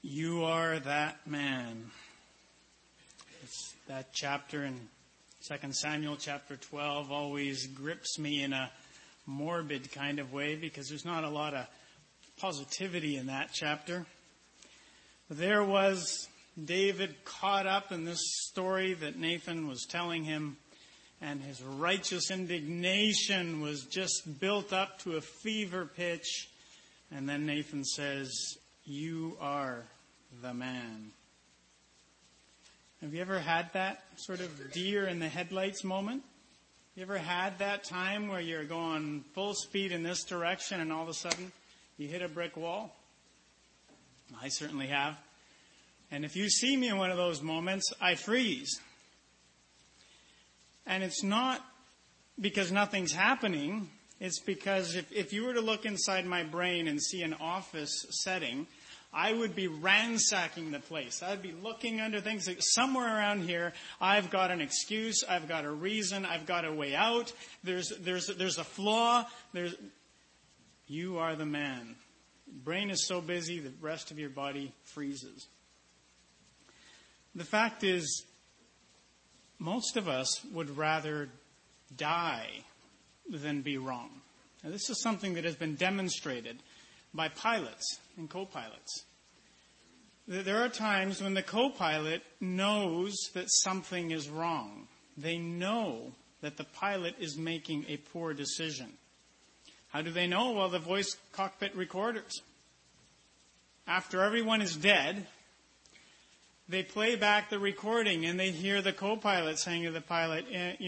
You are that man. It's that chapter in 2 Samuel chapter 12 always grips me in a morbid kind of way because there's not a lot of positivity in that chapter. There was David caught up in this story that Nathan was telling him, and his righteous indignation was just built up to a fever pitch. And then Nathan says, "You are the man." Have you ever had that sort of deer in the headlights moment? You ever had that time where you're going full speed in this direction and all of a sudden you hit a brick wall? I certainly have. And if you see me in one of those moments, I freeze. And it's not because nothing's happening. It's because if you were to look inside my brain and see an office setting, I would be ransacking the place. I'd be looking under things. Like somewhere around here, I've got an excuse. I've got a reason. I've got a way out. There's a flaw. You are the man. Brain is so busy, the rest of your body freezes. The fact is, most of us would rather die than be wrong. Now, this is something that has been demonstrated by pilots and co-pilots. There are times when the co-pilot knows that something is wrong. They know that the pilot is making a poor decision. How do they know? Well, the voice cockpit recorders. After everyone is dead, they play back the recording and they hear the co-pilot saying to the pilot,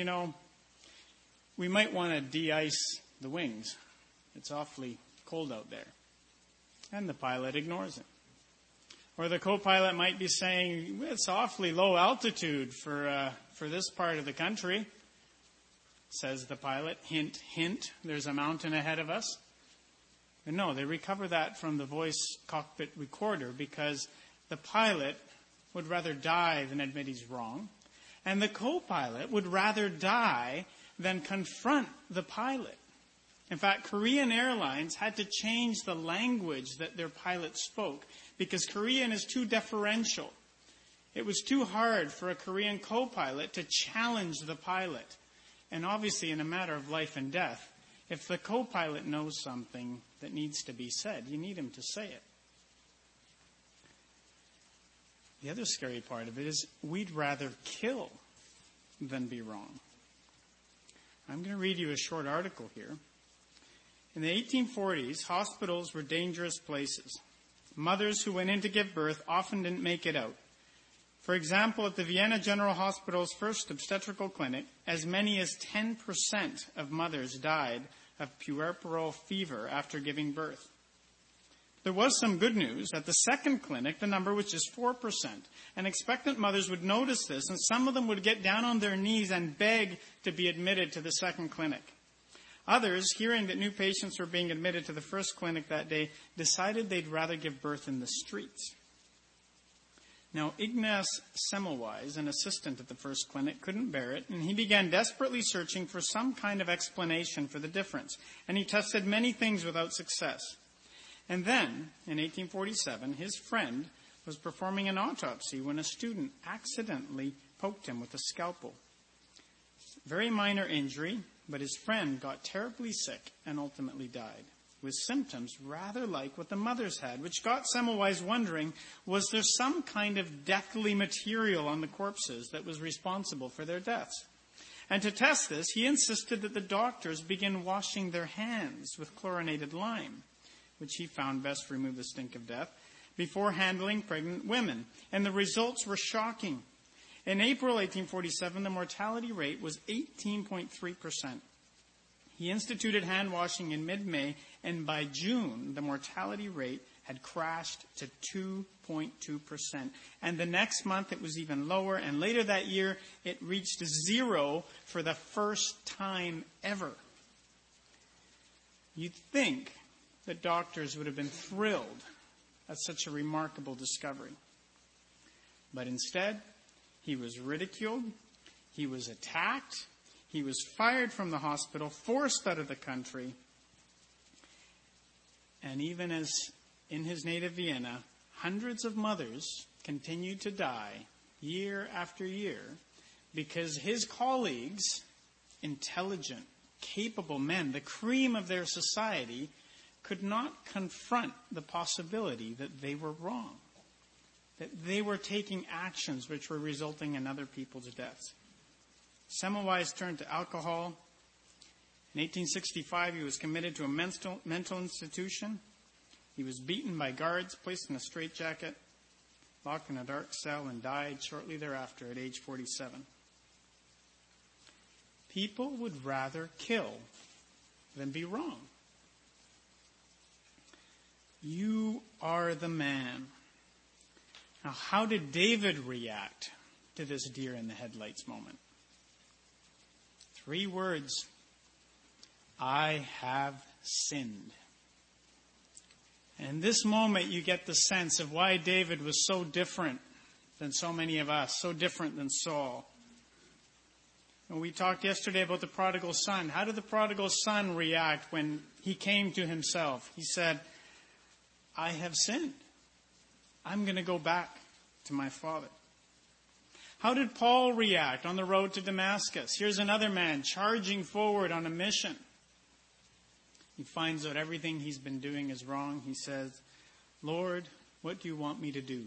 we might want to de-ice the wings. It's awfully cold out there. And the pilot ignores him. Or the co-pilot might be saying, it's awfully low altitude for this part of the country. Says the pilot, hint, hint, there's a mountain ahead of us. And no, they recover that from the voice cockpit recorder because the pilot would rather die than admit he's wrong. And the co-pilot would rather die than confront the pilot. In fact, Korean Airlines had to change the language that their pilots spoke because Korean is too deferential. It was too hard for a Korean co-pilot to challenge the pilot. And obviously, in a matter of life and death, if the co-pilot knows something that needs to be said, you need him to say it. The other scary part of it is we'd rather kill than be wrong. I'm going to read you a short article here. In the 1840s, hospitals were dangerous places. Mothers who went in to give birth often didn't make it out. For example, at the Vienna General Hospital's first obstetrical clinic, as many as 10% of mothers died of puerperal fever after giving birth. There was some good news. At the second clinic, the number was just 4%. And expectant mothers would notice this, and some of them would get down on their knees and beg to be admitted to the second clinic. Others, hearing that new patients were being admitted to the first clinic that day, decided they'd rather give birth in the streets. Now, Ignaz Semmelweis, an assistant at the first clinic, couldn't bear it, and he began desperately searching for some kind of explanation for the difference. And he tested many things without success. And then, in 1847, his friend was performing an autopsy when a student accidentally poked him with a scalpel. Very minor injury, but his friend got terribly sick and ultimately died, with symptoms rather like what the mothers had, which got Semmelweis wondering, was there some kind of deathly material on the corpses that was responsible for their deaths? And to test this, he insisted that the doctors begin washing their hands with chlorinated lime, which he found best remove the stink of death, before handling pregnant women. And the results were shocking. In April 1847, the mortality rate was 18.3%. He instituted hand washing in mid-May, and by June, the mortality rate had crashed to 2.2%. And the next month, it was even lower, and later that year, it reached 0 for the first time ever. You'd think that doctors would have been thrilled at such a remarkable discovery. But instead, he was ridiculed, he was attacked, he was fired from the hospital, forced out of the country, and even as in his native Vienna, hundreds of mothers continued to die year after year because his colleagues, intelligent, capable men, the cream of their society, could not confront the possibility that they were wrong, that they were taking actions which were resulting in other people's deaths. Semmelweis turned to alcohol. In 1865, he was committed to a mental institution. He was beaten by guards, placed in a straitjacket, locked in a dark cell, and died shortly thereafter at age 47. People would rather kill than be wrong. You are the man. Now, how did David react to this deer in the headlights moment? 3 words. I have sinned. And in this moment, you get the sense of why David was so different than so many of us, so different than Saul. And we talked yesterday about the prodigal son. How did the prodigal son react when he came to himself? He said, I have sinned. I'm going to go back to my father. How did Paul react on the road to Damascus? Here's another man charging forward on a mission. He finds out everything he's been doing is wrong. He says, Lord, what do you want me to do?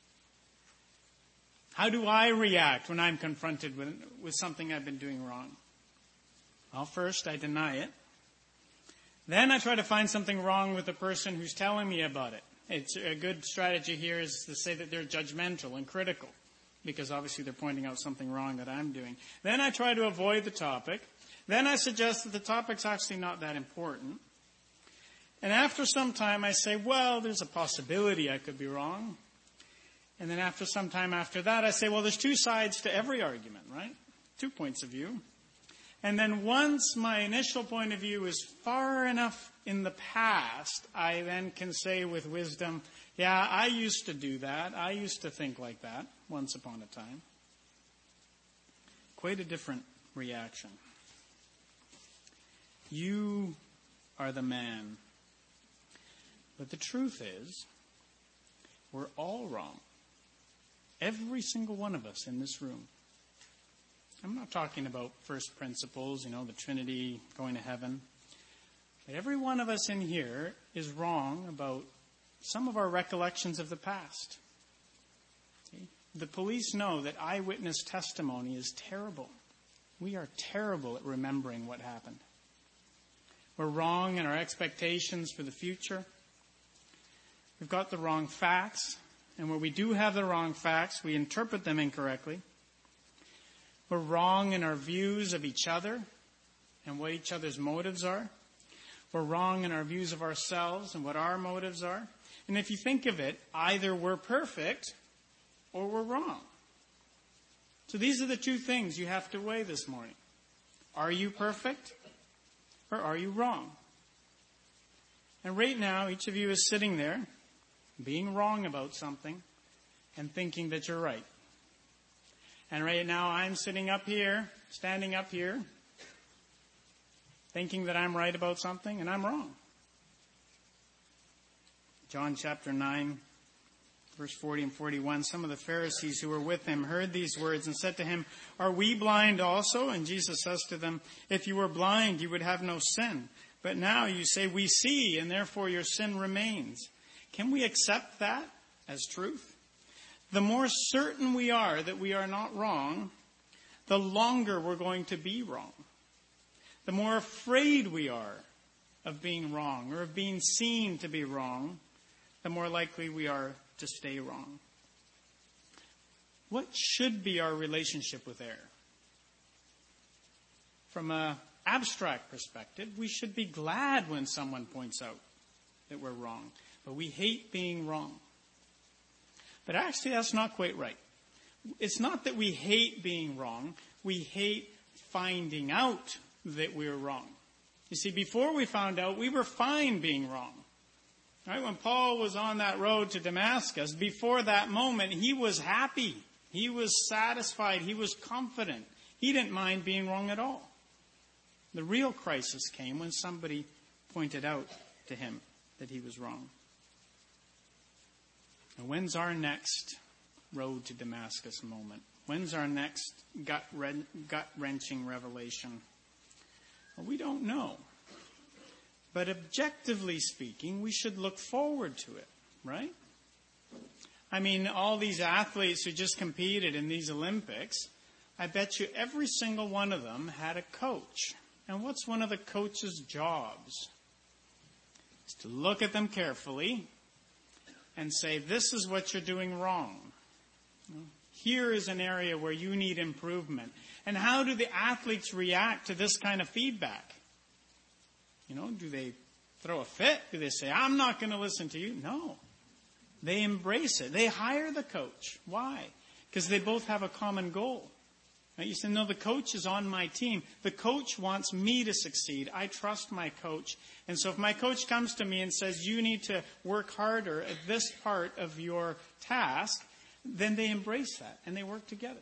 How do I react when I'm confronted with something I've been doing wrong? Well, first, I deny it. Then I try to find something wrong with the person who's telling me about it. It's a good strategy here is to say that they're judgmental and critical, because obviously they're pointing out something wrong that I'm doing. Then I try to avoid the topic. Then I suggest that the topic's actually not that important. And after some time I say, well, there's a possibility I could be wrong. And then after some time after that I say, well, there's 2 sides to every argument, right? 2 points of view. And then once my initial point of view is far enough in the past, I then can say with wisdom, yeah, I used to do that. I used to think like that once upon a time. Quite a different reaction. You are the man. But the truth is, we're all wrong. Every single one of us in this room. I'm not talking about first principles, the Trinity, going to heaven. But every one of us in here is wrong about some of our recollections of the past. Okay? The police know that eyewitness testimony is terrible. We are terrible at remembering what happened. We're wrong in our expectations for the future. We've got the wrong facts. And where we do have the wrong facts, we interpret them incorrectly. We're wrong in our views of each other and what each other's motives are. We're wrong in our views of ourselves and what our motives are. And if you think of it, either we're perfect or we're wrong. So these are the 2 things you have to weigh this morning. Are you perfect or are you wrong? And right now, each of you is sitting there being wrong about something and thinking that you're right. And right now I'm standing up here, thinking that I'm right about something and I'm wrong. John chapter 9, verse 40 and 41, some of the Pharisees who were with him heard these words and said to him, are we blind also? And Jesus says to them, if you were blind, you would have no sin. But now you say, we see, and therefore your sin remains. Can we accept that as truth? The more certain we are that we are not wrong, the longer we're going to be wrong. The more afraid we are of being wrong or of being seen to be wrong, the more likely we are to stay wrong. What should be our relationship with error? From an abstract perspective, we should be glad when someone points out that we're wrong. But we hate being wrong. But actually, that's not quite right. It's not that we hate being wrong. We hate finding out that we're wrong. You see, before we found out, we were fine being wrong. Right? When Paul was on that road to Damascus, before that moment, he was happy. He was satisfied. He was confident. He didn't mind being wrong at all. The real crisis came when somebody pointed out to him that he was wrong. Now, when's our next road to Damascus moment? When's our next gut-wrenching revelation? Well, we don't know. But objectively speaking, we should look forward to it, right? I mean, all these athletes who just competed in these Olympics, I bet you every single one of them had a coach. And what's one of the coach's jobs? It's to look at them carefully and say, this is what you're doing wrong. Here is an area where you need improvement. And how do the athletes react to this kind of feedback? Do they throw a fit? Do they say, I'm not going to listen to you? No. They embrace it. They hire the coach. Why? Because they both have a common goal. Right? You say, no, the coach is on my team. The coach wants me to succeed. I trust my coach. And so if my coach comes to me and says, you need to work harder at this part of your task, then they embrace that and they work together.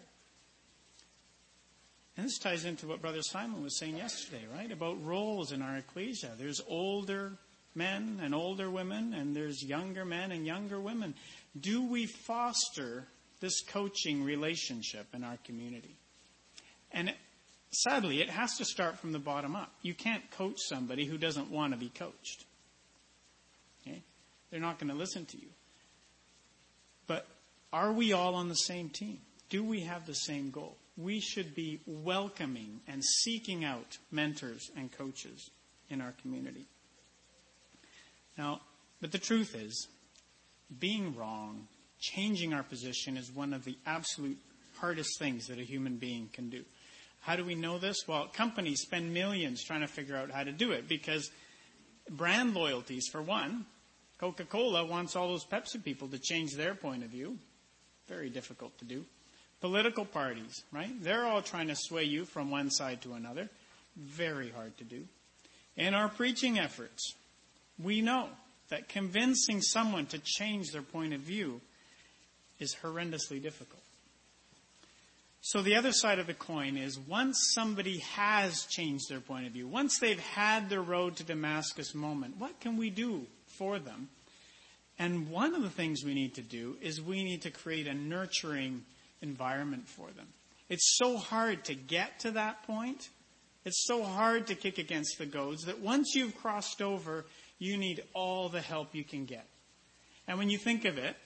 And this ties into what Brother Simon was saying yesterday, right? About roles in our ecclesia. There's older men and older women, and there's younger men and younger women. Do we foster this coaching relationship in our community? And sadly, it has to start from the bottom up. You can't coach somebody who doesn't want to be coached. Okay? They're not going to listen to you. But are we all on the same team? Do we have the same goal? We should be welcoming and seeking out mentors and coaches in our community. Now, but the truth is, being wrong, changing our position is one of the absolute hardest things that a human being can do. How do we know this? Well, companies spend millions trying to figure out how to do it because brand loyalties, for one. Coca-Cola wants all those Pepsi people to change their point of view. Very difficult to do. Political parties, right? They're all trying to sway you from one side to another. Very hard to do. In our preaching efforts, we know that convincing someone to change their point of view is horrendously difficult. So the other side of the coin is once somebody has changed their point of view, once they've had their road to Damascus moment, what can we do for them? And one of the things we need to do is we need to create a nurturing environment for them. It's so hard to get to that point. It's so hard to kick against the goads that once you've crossed over, you need all the help you can get. And when you think of it,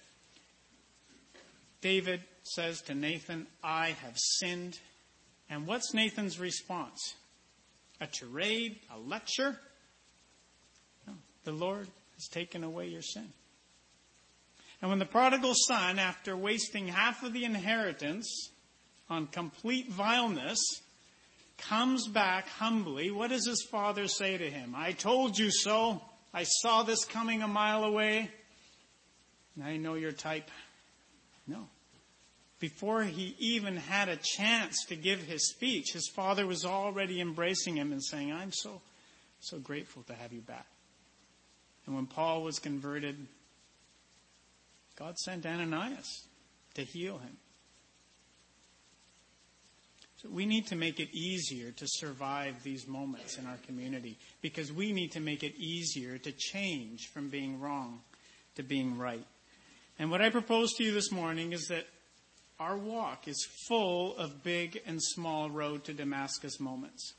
David says to Nathan, I have sinned. And what's Nathan's response? A tirade? A lecture? No, the Lord has taken away your sin. And when the prodigal son, after wasting half of the inheritance on complete vileness, comes back humbly, what does his father say to him? I told you so. I saw this coming a mile away. And I know your type. No. Before he even had a chance to give his speech, his father was already embracing him and saying, I'm so grateful to have you back. And when Paul was converted, God sent Ananias to heal him. So we need to make it easier to survive these moments in our community because we need to make it easier to change from being wrong to being right. And what I propose to you this morning is that our walk is full of big and small road to Damascus moments.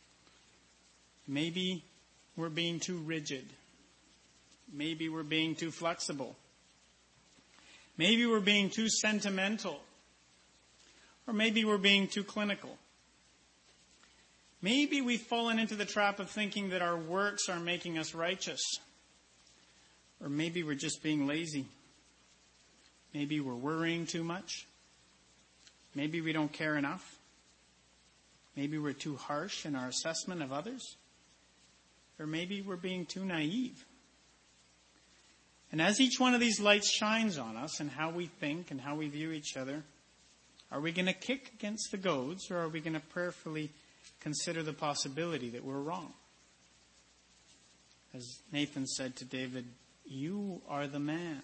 Maybe we're being too rigid. Maybe we're being too flexible. Maybe we're being too sentimental. Or maybe we're being too clinical. Maybe we've fallen into the trap of thinking that our works are making us righteous. Or maybe we're just being lazy. Maybe we're worrying too much. Maybe we don't care enough. Maybe we're too harsh in our assessment of others. Or maybe we're being too naive. And as each one of these lights shines on us and how we think and how we view each other, are we going to kick against the goads or are we going to prayerfully consider the possibility that we're wrong? As Nathan said to David, you are the man.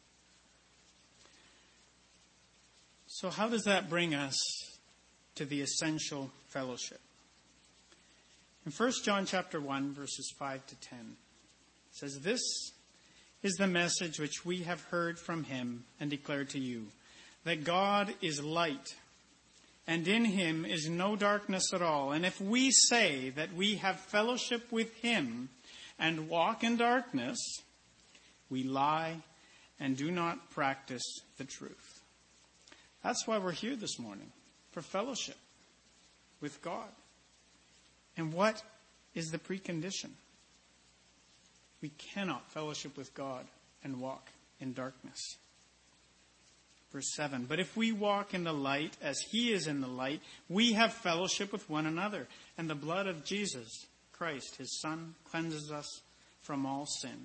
So how does that bring us to the essential fellowship? In 1 John chapter 1, verses 5 to 10, it says, this is the message which we have heard from him and declare to you, that God is light, and in him is no darkness at all. And if we say that we have fellowship with him and walk in darkness, we lie and do not practice the truth. That's why we're here this morning, for fellowship with God. And what is the precondition? We cannot fellowship with God and walk in darkness. Verse 7, but if we walk in the light as he is in the light, we have fellowship with one another. And the blood of Jesus Christ, his Son, cleanses us from all sin.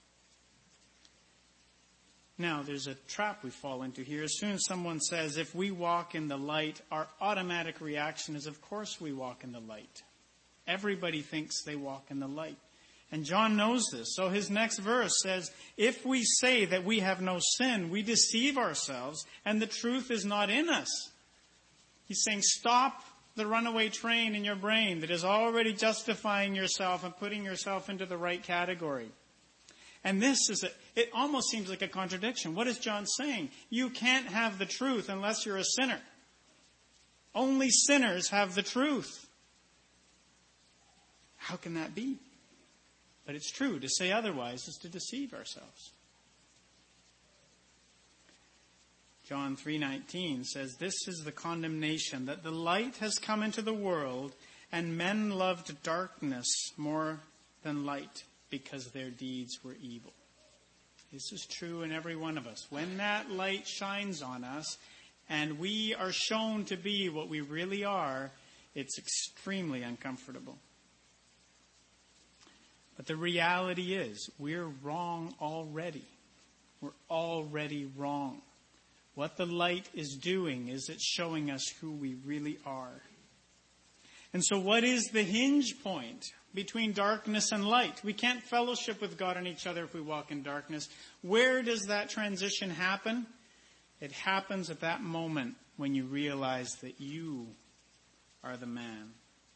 Now, there's a trap we fall into here. As soon as someone says, if we walk in the light, our automatic reaction is, of course we walk in the light. Everybody thinks they walk in the light. And John knows this. So his next verse says, if we say that we have no sin, we deceive ourselves, and the truth is not in us. He's saying, stop the runaway train in your brain that is already justifying yourself and putting yourself into the right category. And it almost seems like a contradiction. What is John saying? You can't have the truth unless you're a sinner. Only sinners have the truth. How can that be? But it's true. To say otherwise is to deceive ourselves. John 3:19 says, this is the condemnation, that the light has come into the world, and men loved darkness more than light, because their deeds were evil. This is true in every one of us. When that light shines on us, and we are shown to be what we really are, it's extremely uncomfortable. But the reality is, we're wrong already. We're already wrong. What the light is doing is it's showing us who we really are. And so what is the hinge point between darkness and light? We can't fellowship with God and each other if we walk in darkness. Where does that transition happen? It happens at that moment when you realize that you are the man.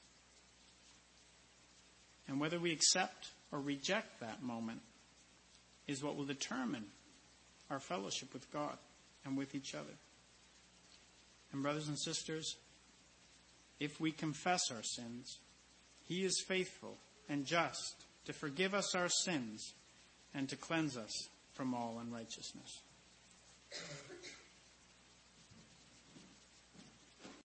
And whether we accept or reject that moment is what will determine our fellowship with God and with each other. And brothers and sisters, if we confess our sins, he is faithful and just to forgive us our sins and to cleanse us from all unrighteousness.